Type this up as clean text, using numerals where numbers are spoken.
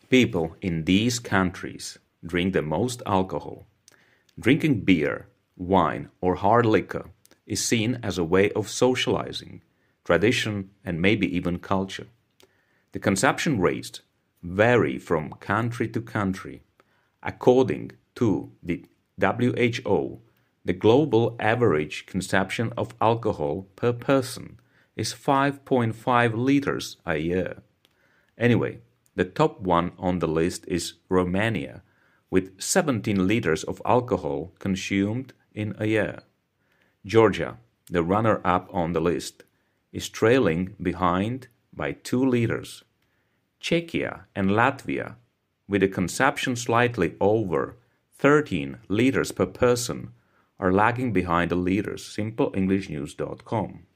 People in these countries drink the most alcohol. Drinking beer, wine, or hard liquor is seen as a way of socializing, tradition, and maybe even culture. The consumption rates vary from country to country. According to the WHO, the global average consumption of alcohol per person is 5.5 liters a year. Anyway, the top one on the list is Romania, with 17 liters of alcohol consumed in a year. Georgia, the runner-up on the list, is trailing behind by 2 liters. Czechia and Latvia, with a consumption slightly over 13 liters per person, are lagging behind the leaders. SimpleEnglishNews.com.